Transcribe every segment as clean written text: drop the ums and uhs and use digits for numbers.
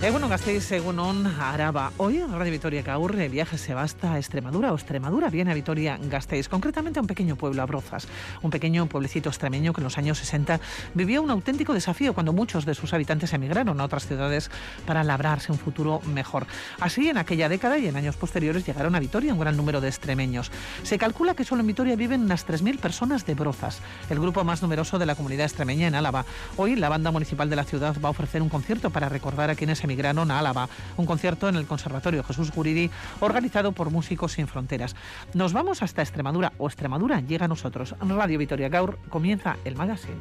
Egunon Gasteiz, egunon Araba. Hoy en Radio Vitoria Gaur el viaje se va hasta Extremadura, o Extremadura viene a Vitoria Gasteiz, concretamente a un pequeño pueblo, a Brozas, un pequeño pueblecito extremeño que en los años 60 vivió un auténtico desafío cuando muchos de sus habitantes emigraron a otras ciudades para labrarse un futuro mejor. Así, en aquella década y en años posteriores llegaron a Vitoria un gran número de extremeños. Se calcula que solo en Vitoria viven unas 3.000 personas de Brozas, el grupo más numeroso de la comunidad extremeña en Álava. Hoy la banda municipal de la ciudad va a ofrecer un concierto para recordar a quienes emigraron a Álava, un concierto en el Conservatorio Jesús Guridi organizado por Músicos Sin Fronteras. Nos vamos hasta Extremadura, o Extremadura llega a nosotros. Radio Vitoria Gaur comienza el magazine.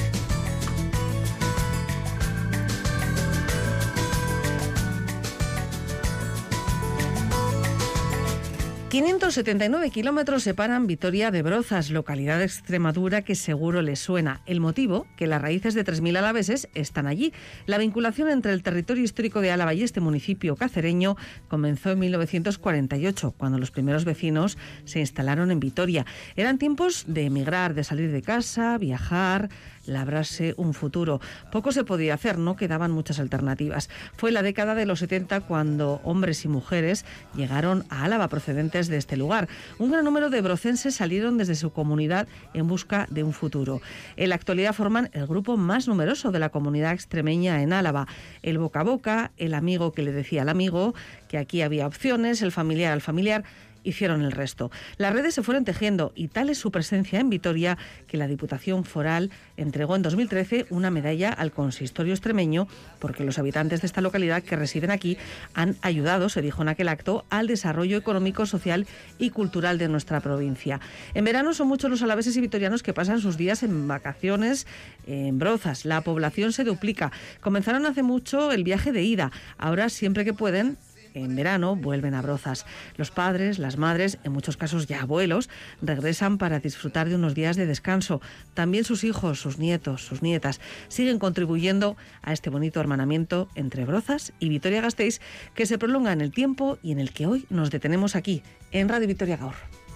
579 kilómetros separan Vitoria de Brozas, localidad de Extremadura que seguro les suena. El motivo, que las raíces de 3.000 alaveses están allí. La vinculación entre el territorio histórico de Álava y este municipio cacereño comenzó en 1948, cuando los primeros vecinos se instalaron en Vitoria. Eran tiempos de emigrar, de salir de casa, viajar, labrarse un futuro. Poco se podía hacer, no quedaban muchas alternativas. Fue la década de los 70 cuando hombres y mujeres llegaron a Álava procedentes de este lugar. Un gran número de brocenses salieron desde su comunidad en busca de un futuro. En la actualidad forman el grupo más numeroso de la comunidad extremeña en Álava. El boca a boca, el amigo que le decía al amigo, que aquí había opciones, el familiar al familiar, hicieron el resto. Las redes se fueron tejiendo y tal es su presencia en Vitoria que la Diputación Foral entregó en 2013 una medalla al consistorio extremeño porque los habitantes de esta localidad que residen aquí han ayudado, se dijo en aquel acto, al desarrollo económico, social y cultural de nuestra provincia. En verano son muchos los alaveses y vitorianos que pasan sus días en vacaciones en Brozas. La población se duplica. Comenzaron hace mucho el viaje de ida. Ahora, siempre que pueden, en verano vuelven a Brozas. Los padres, las madres, en muchos casos ya abuelos, regresan para disfrutar de unos días de descanso. También sus hijos, sus nietos, sus nietas siguen contribuyendo a este bonito hermanamiento entre Brozas y Vitoria Gasteiz que se prolonga en el tiempo y en el que hoy nos detenemos aquí, en Radio Vitoria Gaur.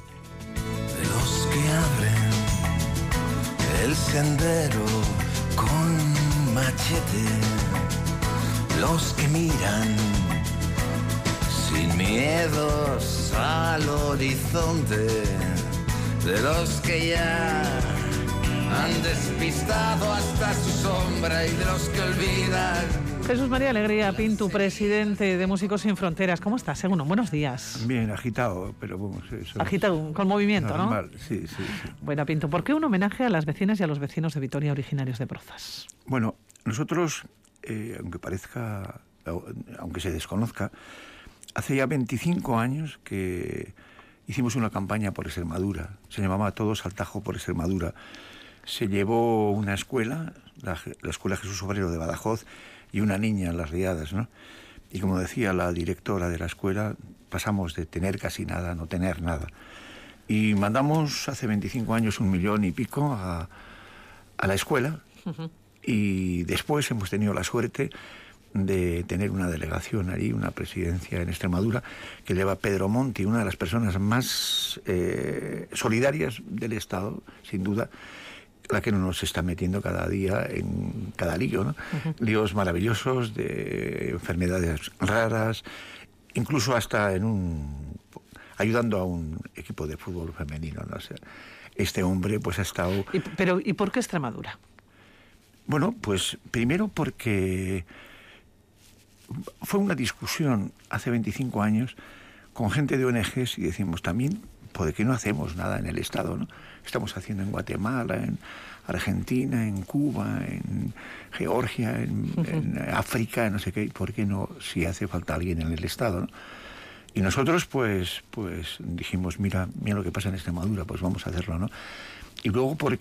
De los que abren el sendero con machete, los que miran sin miedos al horizonte, de los que ya han despistado hasta su sombra y de los que olvidan. Jesús María Alegría Pintu, presidente de Músicos Sin Fronteras. ¿Cómo estás? Segundo, buenos días. Bien, agitado, pero bueno, eso agitado, con movimiento, normal, ¿no? Sí. Bueno, Pintu, ¿por qué un homenaje a las vecinas y a los vecinos de Vitoria originarios de Brozas? Bueno, nosotros, aunque se desconozca, hace ya 25 años que hicimos una campaña por Extremadura. Se llamaba Todos al Tajo por Extremadura. Se llevó una escuela, la Escuela Jesús Obrero de Badajoz, y una niña en Las Riadas, ¿no? Y como decía la directora de la escuela, pasamos de tener casi nada a no tener nada. Y mandamos hace 25 años 1 millón y pico a la escuela. Uh-huh. Y después hemos tenido la suerte de tener una delegación allí, una presidencia en Extremadura, que lleva Pedro Monti, una de las personas más solidarias del Estado, sin duda, la que nos está metiendo cada día en cada lío, ¿no? Uh-huh. Líos maravillosos de enfermedades raras, incluso hasta ayudando a un equipo de fútbol femenino, ¿no? O sea, este hombre pues ha estado... ¿Y por qué Extremadura? Bueno, pues primero porque fue una discusión hace 25 años con gente de ONGs y decimos también, ¿por qué no hacemos nada en el Estado, ¿no? Estamos haciendo en Guatemala, en Argentina, en Cuba, en Georgia, en África, no sé qué, ¿por qué no si hace falta alguien en el Estado, ¿no? Y nosotros pues dijimos, mira lo que pasa en Extremadura, pues vamos a hacerlo, ¿no? Y luego por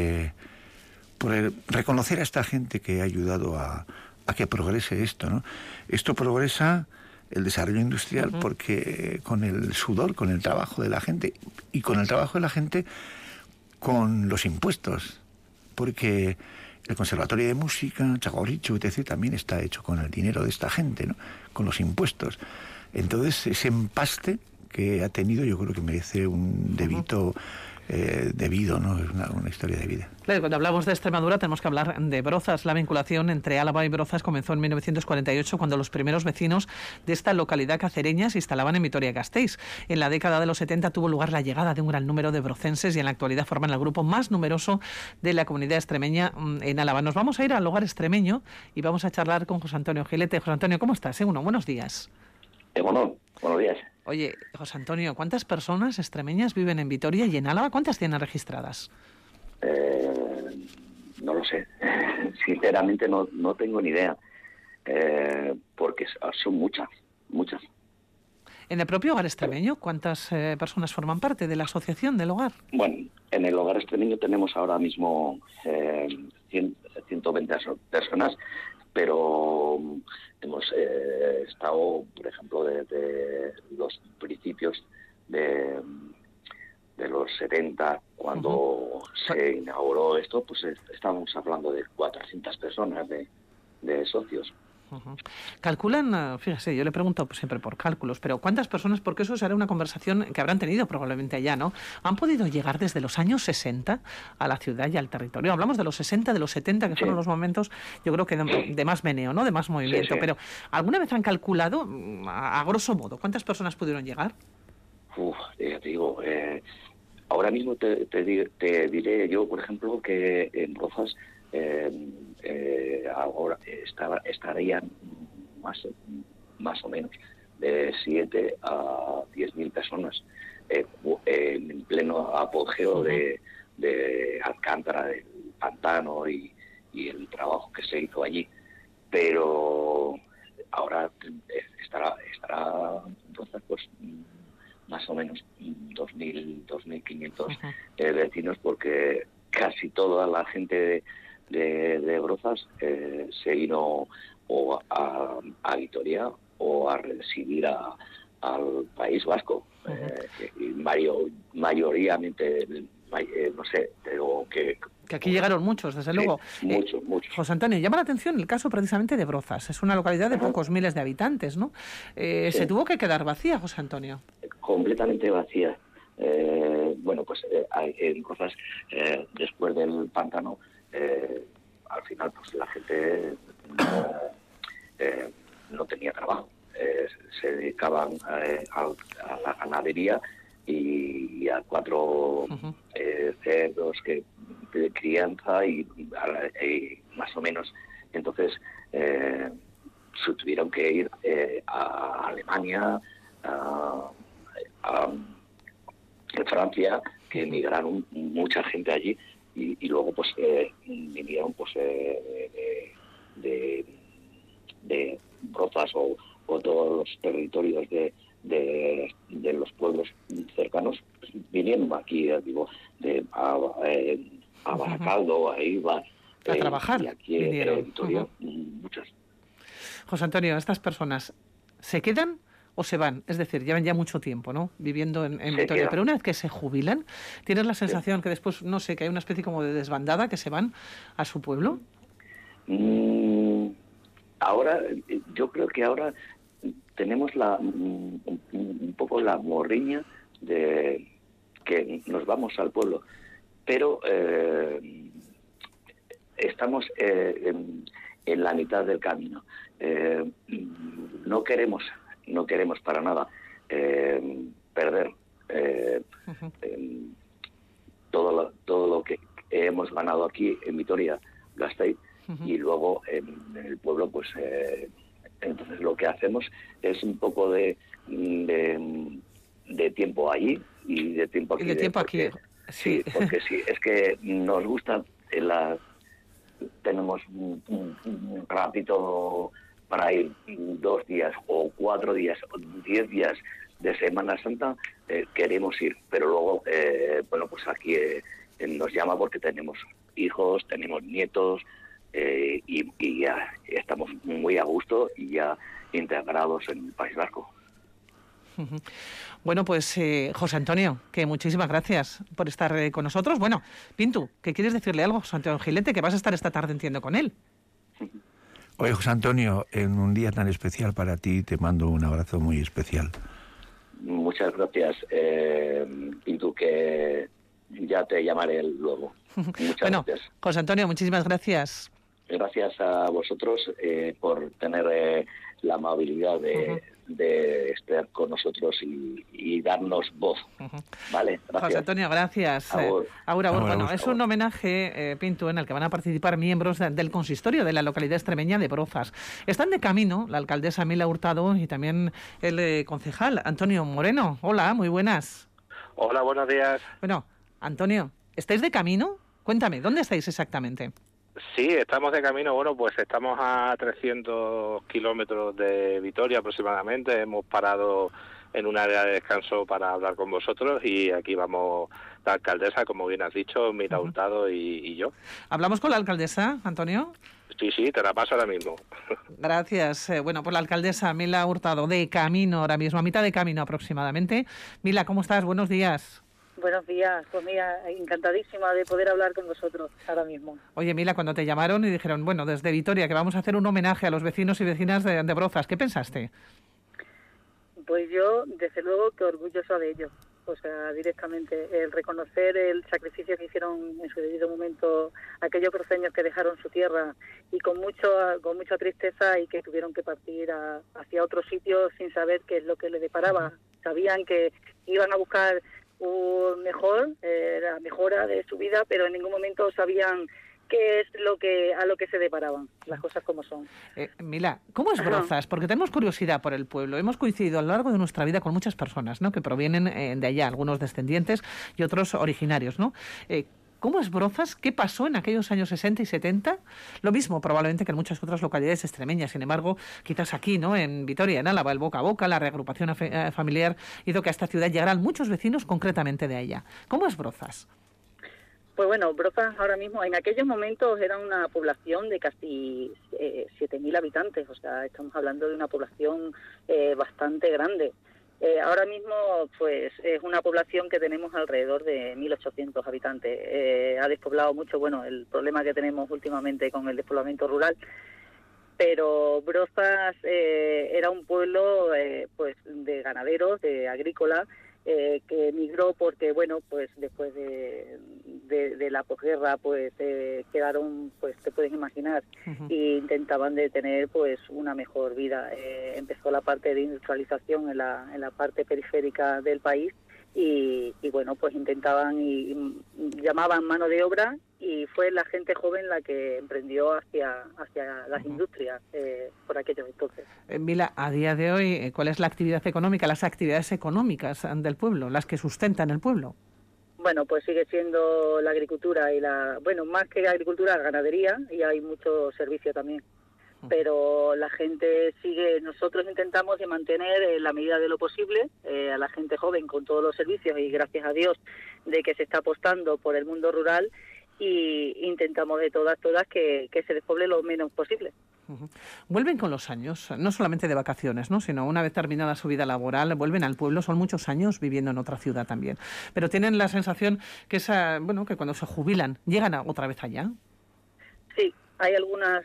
reconocer a esta gente que ha ayudado a que progrese esto, ¿no? Esto progresa el desarrollo industrial porque con el sudor, con el trabajo de la gente y con el trabajo de la gente con los impuestos, porque el Conservatorio de Música, Txagorritxu, etc., también está hecho con el dinero de esta gente, ¿no? Con los impuestos. Entonces, ese empaste que ha tenido, yo creo que merece un debito debido, ¿no? Es una historia de vida. Claro, cuando hablamos de Extremadura tenemos que hablar de Brozas. La vinculación entre Álava y Brozas comenzó en 1948, cuando los primeros vecinos de esta localidad cacereña se instalaban en Vitoria-Gasteiz. En la década de los 70 tuvo lugar la llegada de un gran número de brocenses y en la actualidad forman el grupo más numeroso de la comunidad extremeña en Álava. Nos vamos a ir al hogar extremeño y vamos a charlar con José Antonio Gilete. José Antonio, ¿cómo estás? Buenos días. Bueno, buenos días. Oye, José Antonio, ¿cuántas personas extremeñas viven en Vitoria y en Álava? ¿Cuántas tienen registradas? No lo sé. Sinceramente no tengo ni idea. Porque son muchas. En el propio hogar extremeño, ¿cuántas personas forman parte de la asociación del hogar? Bueno, en el hogar extremeño tenemos ahora mismo 120 personas, pero hemos estado, por ejemplo, desde los principios de los 70, cuando se inauguró esto, pues estábamos hablando de 400 personas de socios. Calculan, fíjese, yo le pregunto siempre por cálculos, pero ¿cuántas personas? Porque eso será una conversación que habrán tenido probablemente allá, ¿no? ¿Han podido llegar desde los años 60 a la ciudad y al territorio? Hablamos de los 60, de los 70, que fueron los momentos, yo creo que de más meneo, ¿no? De más movimiento. Sí. Pero ¿alguna vez han calculado, a grosso modo, cuántas personas pudieron llegar? Ya te digo, ahora mismo te diré yo, por ejemplo, que en Brozas ahora estarían más o menos de 7 a 10.000 personas en pleno apogeo de Alcántara, del pantano y el trabajo que se hizo allí. Pero ahora estará entonces pues más o menos 2.000, 2.500 vecinos, porque casi toda la gente de Brozas se vino o a Vitoria o a residir al País Vasco. Mayoritariamente, no sé, pero que aquí llegaron muchos, desde luego. Muchos. José Antonio, llama la atención el caso precisamente de Brozas. Es una localidad de pocos miles de habitantes, ¿no? Sí. ¿Se tuvo que quedar vacía, José Antonio? Completamente vacía. Bueno, pues en Brozas, después del pantano, al final pues la gente no tenía trabajo. Se dedicaban a la ganadería y a 4 cerdos de crianza y más o menos. Entonces se tuvieron que ir a Alemania, a Francia, que emigraron mucha gente allí, y luego pues vinieron pues de Brozas o todos los territorios de los pueblos cercanos, pues, vinieron aquí, digo, a Baracaldo, a Iba, a trabajar, y aquí en Vitoria, muchas. José Antonio, ¿estas personas se quedan o se van? Es decir, llevan ya mucho tiempo, ¿no?, viviendo en Vitoria, pero una vez que se jubilan, ¿tienes la sensación que después, no sé, que hay una especie como de desbandada, que se van a su pueblo? Ahora, yo creo que ahora tenemos un poco la morriña de que nos vamos al pueblo, pero estamos en la mitad del camino. No queremos para nada perder todo lo que hemos ganado aquí en Vitoria-Gasteiz, y luego en el pueblo, pues entonces lo que hacemos es un poco de tiempo allí y de tiempo aquí. Y de tiempo aquí. Sí, porque sí, es que nos gusta tenemos un ratito para ir 2 días o 4 días o 10 días de Semana Santa, queremos ir, pero luego bueno, pues aquí nos llama porque tenemos hijos, tenemos nietos, y ya estamos muy a gusto y ya integrados en el País Vasco. Bueno, pues José Antonio, que muchísimas gracias por estar con nosotros. Bueno, Pintu, ¿qué quieres decirle algo a José Antonio Gilete, que vas a estar esta tarde, entiendo, con él? Oye, José Antonio, en un día tan especial para ti, te mando un abrazo muy especial. Muchas gracias, Pintu, que ya te llamaré luego. Muchas gracias. José Antonio, muchísimas gracias. Gracias a vosotros por tener la amabilidad de estar con nosotros y darnos voz. Vale, gracias. José Antonio, gracias. Agur. Bueno, es un homenaje, Pinto, en el que van a participar miembros del consistorio de la localidad extremeña de Brozas. Están de camino la alcaldesa Mila Hurtado y también el concejal Antonio Moreno. Hola, muy buenas. Hola, buenos días. Bueno, Antonio, ¿estáis de camino? Cuéntame, ¿dónde estáis exactamente? Sí, estamos de camino. Bueno, pues estamos a 300 kilómetros de Vitoria aproximadamente. Hemos parado en un área de descanso para hablar con vosotros y aquí vamos la alcaldesa, como bien has dicho, Mila Hurtado y yo. ¿Hablamos con la alcaldesa, Antonio? Sí, te la paso ahora mismo. Gracias. Bueno, pues la alcaldesa Mila Hurtado, de camino ahora mismo, a mitad de camino aproximadamente. Mila, ¿cómo estás? Buenos días. Buenos días, pues mira, encantadísima de poder hablar con vosotros ahora mismo. Oye, Mila, cuando te llamaron y dijeron, bueno, desde Vitoria, que vamos a hacer un homenaje a los vecinos y vecinas de Brozas, ¿qué pensaste? Pues yo, desde luego, que orgullosa de ellos. O sea, directamente, el reconocer el sacrificio que hicieron en su debido momento aquellos broceños que dejaron su tierra y con mucha tristeza y que tuvieron que partir hacia otro sitio sin saber qué es lo que les deparaba. Sabían que iban a buscar la mejora de su vida, pero en ningún momento sabían qué es a lo que se deparaban, las cosas como son. Mila, ¿cómo es Brozas? Porque tenemos curiosidad por el pueblo. Hemos coincidido a lo largo de nuestra vida con muchas personas, ¿no?, que provienen de allá, algunos descendientes y otros originarios, ¿no? ¿Cómo es Brozas? ¿Qué pasó en aquellos años 60 y 70? Lo mismo probablemente que en muchas otras localidades extremeñas. Sin embargo, quizás aquí, ¿no?, en Vitoria, en Álava, el boca a boca, la reagrupación familiar hizo que a esta ciudad llegaran muchos vecinos concretamente de allá. ¿Cómo es Brozas? Pues bueno, Brozas ahora mismo, en aquellos momentos era una población de casi 7.000 habitantes. O sea, estamos hablando de una población bastante grande. Ahora mismo, pues, es una población que tenemos alrededor de 1.800 habitantes. Ha despoblado mucho, bueno, el problema que tenemos últimamente con el despoblamiento rural. Pero Brozas era un pueblo, pues, de ganaderos, de agrícolas, que emigró porque, bueno, pues después de la posguerra, pues quedaron, pues te puedes imaginar, y intentaban de tener pues una mejor vida. Empezó la parte de industrialización en la parte periférica del país y bueno, pues intentaban y llamaban mano de obra y fue la gente joven la que emprendió hacia las industrias por aquellos entonces. Mila, a día de hoy, ¿cuál es la actividad económica, las actividades económicas del pueblo, las que sustentan el pueblo? Bueno, pues sigue siendo la agricultura y más que agricultura, la ganadería, y hay mucho servicio también. Pero la gente nosotros intentamos de mantener en la medida de lo posible a la gente joven con todos los servicios y gracias a Dios de que se está apostando por el mundo rural y intentamos de todas que se despoble lo menos posible. Vuelven con los años, no solamente de vacaciones, ¿no?, sino una vez terminada su vida laboral, vuelven al pueblo, son muchos años viviendo en otra ciudad también. Pero tienen la sensación que que cuando se jubilan, llegan otra vez allá. Sí, hay algunos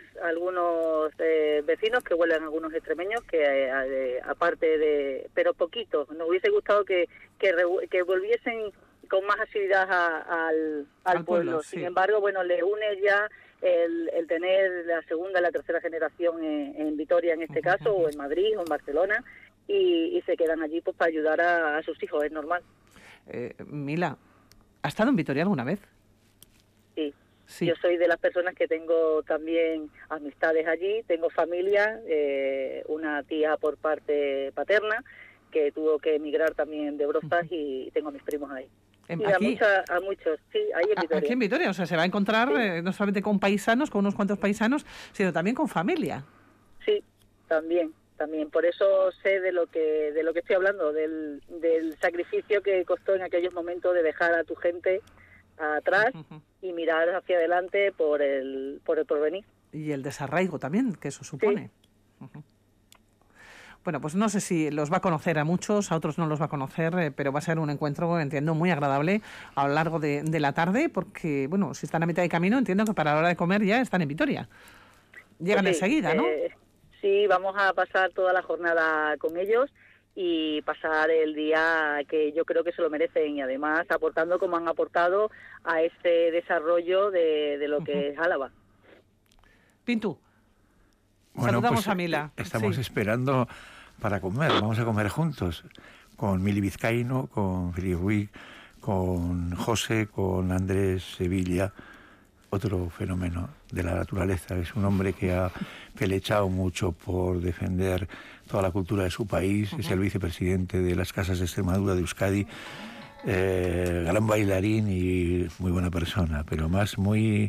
vecinos que vuelven, algunos extremeños, que aparte pero poquitos. Nos hubiese gustado que volviesen con más asiduidad al pueblo. Sí. Sin embargo, bueno, le une ya el tener la segunda, la tercera generación en Vitoria en este caso, o en Madrid o en Barcelona, y se quedan allí pues para ayudar a sus hijos, es normal. Mila, ¿has estado en Vitoria alguna vez? Sí. Yo soy de las personas que tengo también amistades allí, tengo familia, una tía por parte paterna que tuvo que emigrar también de Brozas y tengo a mis primos ahí. Y a muchos, sí, ahí en Vitoria. Aquí en Vitoria, o sea, se va a encontrar no solamente con paisanos, con unos cuantos paisanos, sino también con familia. Sí, también. Por eso sé de lo que estoy hablando, del sacrificio que costó en aquellos momentos de dejar a tu gente atrás y mirar hacia adelante por el porvenir. Y el desarraigo también, que eso supone. Sí. Bueno, pues no sé si los va a conocer a muchos, a otros no los va a conocer, pero va a ser un encuentro, entiendo, muy agradable a lo largo de la tarde, porque, bueno, si están a mitad de camino, entiendo que para la hora de comer ya están en Vitoria. Llegan enseguida, ¿no? Sí, vamos a pasar toda la jornada con ellos y pasar el día que yo creo que se lo merecen, y además aportando como han aportado a este desarrollo de lo que es Álava. Pintu, bueno, saludamos pues, a Mila. Estamos esperando para comer, vamos a comer juntos, con Mili Vizcaíno, con Felipe Ruiz, con José, con Andrés Sevilla, otro fenómeno de la naturaleza. Es un hombre que ha pelechado mucho por defender toda la cultura de su país, es el vicepresidente de las Casas de Extremadura de Euskadi, gran bailarín y muy buena persona, pero más muy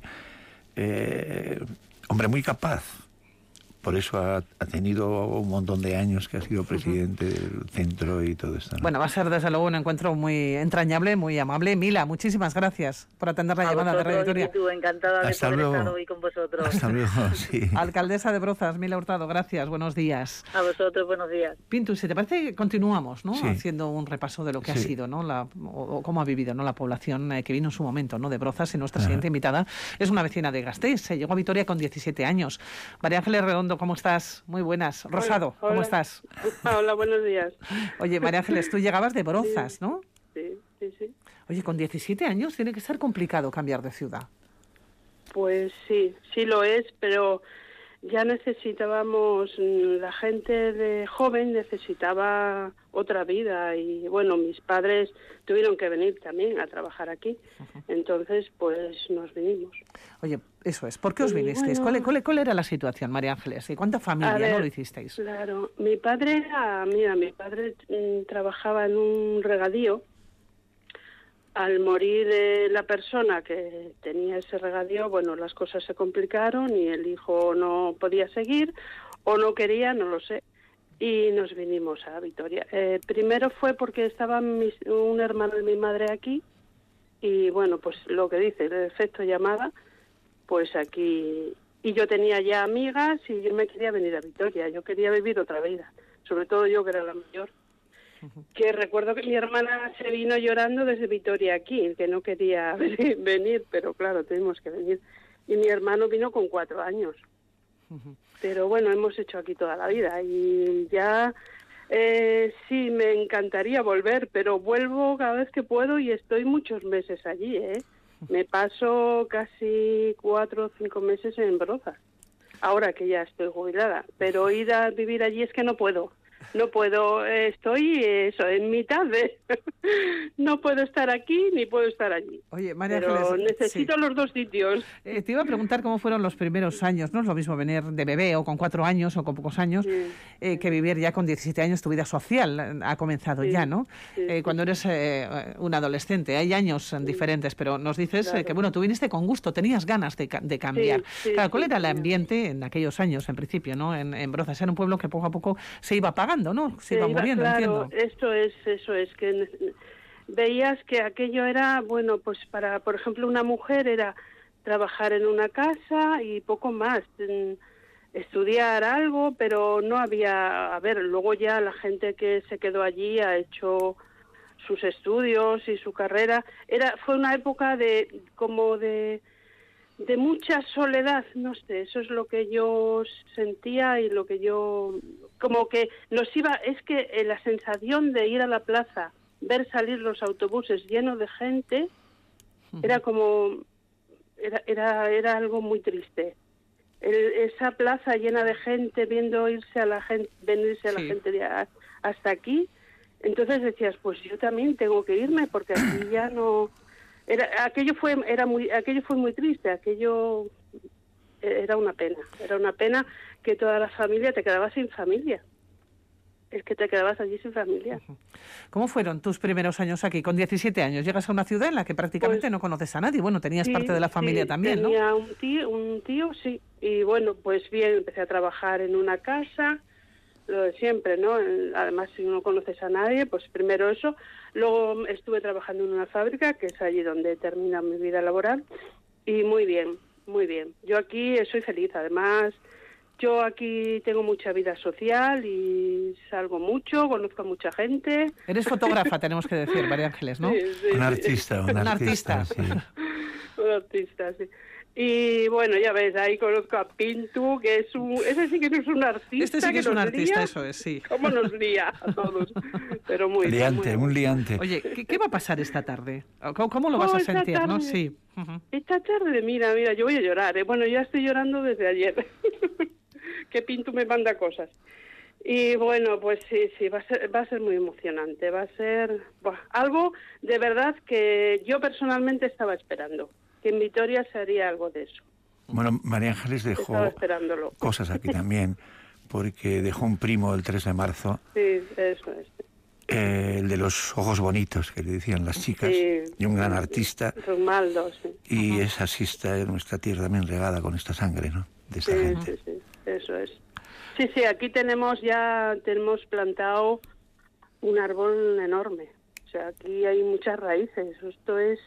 hombre muy capaz. Por eso ha tenido un montón de años que ha sido presidente del centro y todo esto, ¿no? Bueno, va a ser desde luego un encuentro muy entrañable, muy amable. Mila, muchísimas gracias por atender la llamada de Radio Vitoria. Encantada de poder estar hoy con vosotros. Hasta luego, sí. Alcaldesa de Brozas, Mila Hurtado, gracias, buenos días. A vosotros, buenos días. Pintu, si te parece, continuamos, ¿no? Sí. Haciendo un repaso de lo que ha sido, ¿no? O cómo ha vivido, ¿no? La población que vino en su momento, ¿no? De Brozas, y nuestra siguiente invitada es una vecina de Gasteiz. Se llegó a Vitoria con 17 años. María Ángeles Redondo, ¿cómo estás? Muy buenas. Rosado, hola. ¿cómo estás? Hola, buenos días. Oye, María Ángeles, tú llegabas de Brozas, ¿no? Sí. Oye, con 17 años tiene que ser complicado cambiar de ciudad. Pues sí lo es, pero ya necesitábamos, la gente de joven necesitaba otra vida, y bueno, mis padres tuvieron que venir también a trabajar aquí, entonces pues nos vinimos. Oye, eso es, ¿por qué os vinisteis? Bueno, ¿Cuál era la situación, María Ángeles? ¿Y cuánta familia no lo hicisteis? Claro, mi padre trabajaba en un regadío. Al morir la persona que tenía ese regadío, bueno, las cosas se complicaron y el hijo no podía seguir o no quería, no lo sé, y nos vinimos a Vitoria. Primero fue porque estaba un hermano de mi madre aquí y, bueno, pues lo que dice, el efecto llamada, pues aquí. Y yo tenía ya amigas y yo me quería venir a Vitoria, yo quería vivir otra vida, sobre todo yo que era la mayor. Que recuerdo que mi hermana se vino llorando desde Vitoria aquí, que no quería venir, pero claro, tuvimos que venir. Y mi hermano vino con 4 años. Pero bueno, hemos hecho aquí toda la vida y ya sí, me encantaría volver, pero vuelvo cada vez que puedo y estoy muchos meses allí, ¿eh? Me paso casi 4 o 5 meses en Brozas, ahora que ya estoy jubilada, pero ir a vivir allí es que no puedo. No puedo, estoy en mitad de... No puedo estar aquí ni puedo estar allí. Oye, María Pero Ángeles, necesito los dos sitios. Te iba a preguntar cómo fueron los primeros años. No es lo mismo venir de bebé o con 4 años o con pocos años que vivir ya con 17 años. Tu vida social ha comenzado ya, ¿no? Cuando eres un adolescente. Hay años diferentes, pero nos dices que, bueno, tú viniste con gusto, tenías ganas de cambiar. Claro, ¿cuál era el ambiente en aquellos años, en principio, ¿no? En Brozas era un pueblo que poco a poco se iba apagando, ¿no? Se iba muriendo, claro, entiendo. Eso es, que veías que aquello era, bueno, pues para, por ejemplo, una mujer era trabajar en una casa y poco más, estudiar algo, pero no había, a ver, luego ya la gente que se quedó allí ha hecho sus estudios y su carrera. Fue una época de mucha soledad, no sé, eso es lo que yo sentía y lo que yo, como que es que la sensación de ir a la plaza, ver salir los autobuses llenos de gente, era como, era algo muy triste. Esa plaza llena de gente, viendo irse a la gente, venirse a la gente hasta aquí, entonces decías, pues yo también tengo que irme porque aquí ya no... Aquello fue muy triste, aquello era una pena que toda la familia, te quedabas sin familia. Es que te quedabas allí sin familia. ¿Cómo fueron tus primeros años aquí? Con 17 años llegas a una ciudad en la que prácticamente no conoces a nadie. Bueno, tenías parte de la familia también, ¿no? Tenía un tío, sí. Y bueno, pues bien, empecé a trabajar en una casa, lo de siempre, ¿no? Además, si no conoces a nadie, pues primero eso. Luego estuve trabajando en una fábrica, que es allí donde termina mi vida laboral. Y muy bien, muy bien. Yo aquí soy feliz, además... Yo aquí tengo mucha vida social y salgo mucho, conozco a mucha gente. Eres fotógrafa, tenemos que decir, María Ángeles, ¿no? Sí. Un artista. Sí. Un artista, sí. Y bueno, ya ves, ahí conozco a Pintu, que es ese sí que no es un artista. Este sí que es un artista, eso es, sí. ¿Cómo nos lía a todos? Pero muy liante, muy un liante. Oye, ¿qué va a pasar esta tarde? ¿Cómo lo vas a sentir, tarde, no? Sí. Esta tarde, mira, yo voy a llorar, ¿eh? Bueno, ya estoy llorando desde ayer. Que Pintu me manda cosas. Y bueno, pues sí, va a ser muy emocionante. Va a ser algo de verdad que yo personalmente estaba esperando. Que en Vitoria se haría algo de eso. Bueno, María Ángeles dejó cosas aquí también, porque dejó un primo el 3 de marzo. Sí, eso es. El de los ojos bonitos, que le decían las chicas, sí, y un gran artista. Romaldo, sí. Y esa asista de nuestra tierra también regada con esta sangre, ¿no? De esta gente. Sí, eso es. Sí, aquí tenemos plantado un árbol enorme. O sea, aquí hay muchas raíces. Esto es...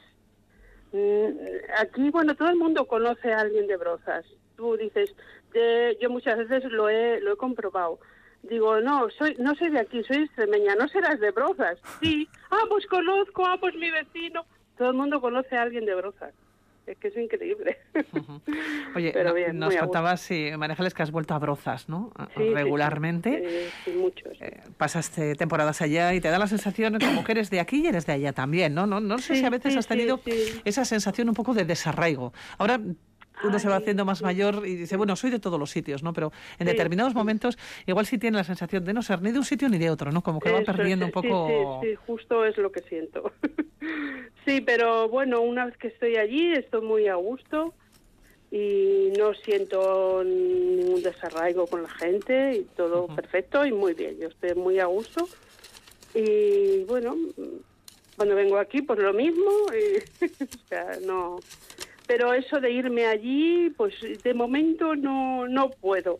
Aquí, bueno, todo el mundo conoce a alguien de Brozas. Tú dices, yo muchas veces lo he comprobado. Digo, no soy de aquí, soy extremeña. ¿No serás de Brozas? Sí. Pues conozco, pues mi vecino. Todo el mundo conoce a alguien de Brozas. Es que es increíble. Oye, pero bien, nos contabas, María Ángeles, que has vuelto a Brozas, ¿no? Sí, regularmente. Sí, muchos. Pasaste temporadas allá y te da la sensación como que eres de aquí y eres de allá también, ¿no? No sé si a veces has tenido esa sensación un poco de desarraigo. Ahora uno se va haciendo más mayor y dice, bueno, soy de todos los sitios, ¿no? Pero en determinados momentos igual sí tiene la sensación de no ser ni de un sitio ni de otro, ¿no? Como que va perdiendo un poco... Sí, justo es lo que siento. Sí, pero bueno, una vez que estoy allí estoy muy a gusto y no siento ningún desarraigo con la gente y todo perfecto y muy bien. Yo estoy muy a gusto y bueno, cuando vengo aquí pues lo mismo y, o sea, no... Pero eso de irme allí, pues de momento no puedo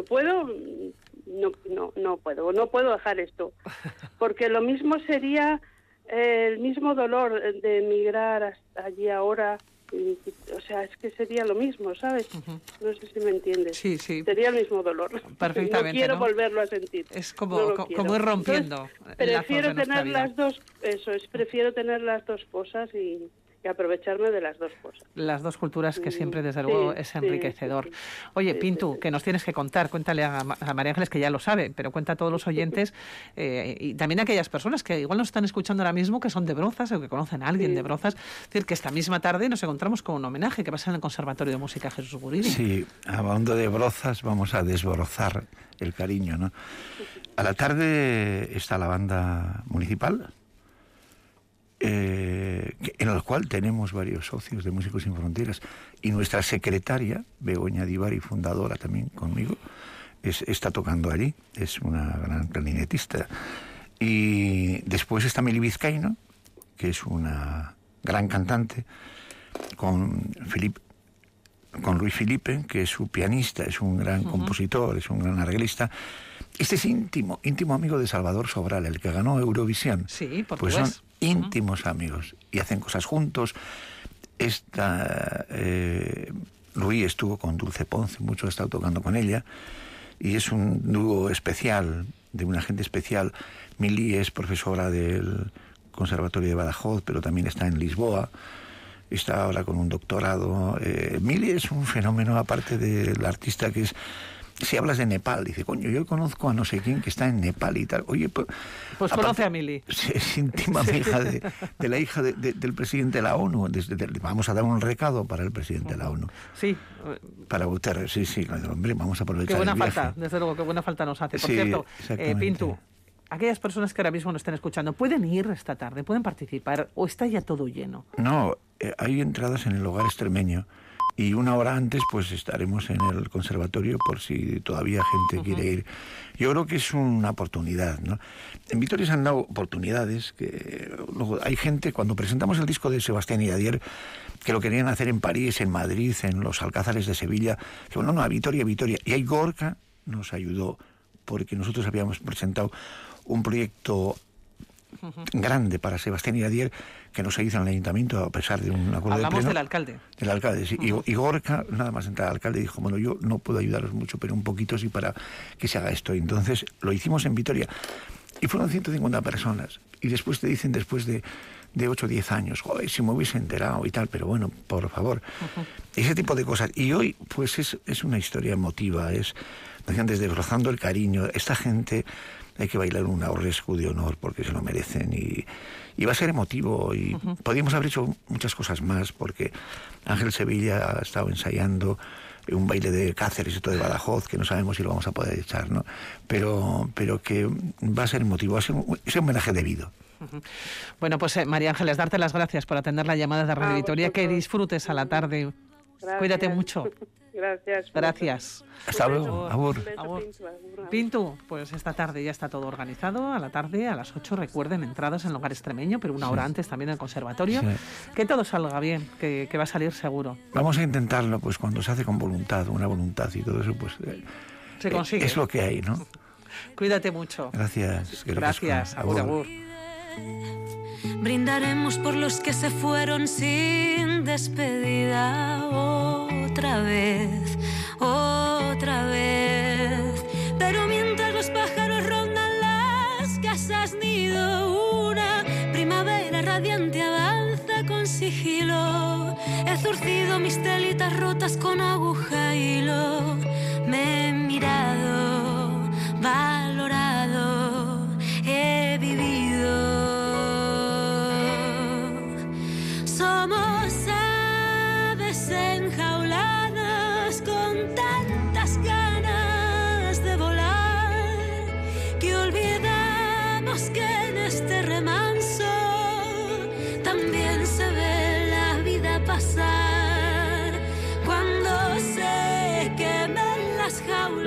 dejar esto, porque lo mismo sería el mismo dolor de emigrar hasta allí ahora, o sea, es que sería lo mismo, ¿sabes? No sé si me entiendes. Sí. Sería el mismo dolor. Perfectamente. No quiero volverlo a sentir. Es como ir rompiendo. Entonces, prefiero tener las dos, prefiero tener las dos cosas y aprovecharme de las dos cosas. Las dos culturas que siempre, desde luego, es enriquecedor. Oye, Pintu, que nos tienes que contar, cuéntale a María Ángeles, que ya lo sabe, pero cuenta a todos los oyentes y también a aquellas personas que igual nos están escuchando ahora mismo, que son de Brozas o que conocen a alguien de Brozas. Es decir, que esta misma tarde nos encontramos con un homenaje que va a ser en el Conservatorio de Música Jesús Guridi. Sí, hablando de Brozas, vamos a desbrozar el cariño, ¿no? A la tarde está la banda municipal, en el cual tenemos varios socios de Músicos Sin Fronteras, y nuestra secretaria, Begoña Divari, fundadora también conmigo, está tocando allí, es una gran clarinetista. Y después está Meli Vizcaíno, que es una gran cantante, con Luis Felipe, que es su pianista, es un gran compositor, es un gran arreglista. Este es íntimo amigo de Salvador Sobral, el que ganó Eurovisión. Sí, pues son íntimos amigos y hacen cosas juntos. Luis estuvo con Dulce Ponce, mucho ha estado tocando con ella, y es un dúo especial, de una gente especial. Mili es profesora del Conservatorio de Badajoz, pero también está en Lisboa. Está ahora con un doctorado. Mili es un fenómeno, aparte del artista que es... Si hablas de Nepal, dice, coño, yo conozco a no sé quién que está en Nepal y tal. Oye, pues conoce a Mili. Es íntima hija de la hija del presidente de la ONU. Vamos a dar un recado para el presidente de la ONU. Sí. Para Guterres, sí, hombre, vamos a aprovechar. Qué buena el viaje. falta, desde luego, qué buena falta nos hace. Por cierto, Pintu, aquellas personas que ahora mismo nos estén escuchando, ¿pueden ir esta tarde? ¿Pueden participar? ¿O está ya todo lleno? No, hay entradas en el Hogar Extremeño. Y una hora antes, pues estaremos en el conservatorio por si todavía gente quiere ir. Yo creo que es una oportunidad, ¿no? En Vitoria se han dado oportunidades que luego hay gente, cuando presentamos el disco de Sebastián Iradier, que lo querían hacer en París, en Madrid, en los Alcázares de Sevilla, que bueno, no, a Vitoria. Y ahí Gorka nos ayudó, porque nosotros habíamos presentado un proyecto grande para Sebastián Iradier que no se hizo en el ayuntamiento a pesar de un acuerdo de pleno. Hablamos del alcalde. Del alcalde, sí. Y Gorka, nada más entrar al alcalde, dijo, bueno, yo no puedo ayudaros mucho, pero un poquito sí para que se haga esto. Y entonces lo hicimos en Vitoria. Y fueron 150 personas. Y después te dicen, después de de 8 o 10 años. Joder, si me hubiese enterado y tal, pero bueno, por favor. Ese tipo de cosas. Y hoy, pues es una historia emotiva, decían, desbrozando el cariño. Esta gente hay que bailar un aurrescu de honor porque se lo merecen y va a ser emotivo y podríamos haber hecho muchas cosas más porque Ángel Sevilla ha estado ensayando un baile de Cáceres y todo de Badajoz que no sabemos si lo vamos a poder echar, ¿no? Pero que va a ser emotivo, va a ser un homenaje debido. Bueno, pues María Ángeles, darte las gracias por atender la llamada de Radio Vitoria, que disfrutes a la tarde. Gracias. Cuídate mucho. Gracias. Hasta luego. Abur. Pintu, pues esta tarde ya está todo organizado. A la tarde, a las 8, recuerden, entradas en el Hogar Extremeño, pero una hora antes también en el conservatorio. Sí. Que todo salga bien, que va a salir seguro. Vamos a intentarlo, pues cuando se hace con voluntad, una voluntad y todo eso, pues se consigue. Es lo que hay, ¿no? Cuídate mucho. Gracias. Gracias. Agur. Brindaremos por los que se fueron sin despedida otra vez. Pero mientras los pájaros rondan las casas nido, una primavera radiante avanza con sigilo. He zurcido mis telitas rotas con aguja y hilo. Me he mirado, valorado, he vivido. Somos aves en jaulas.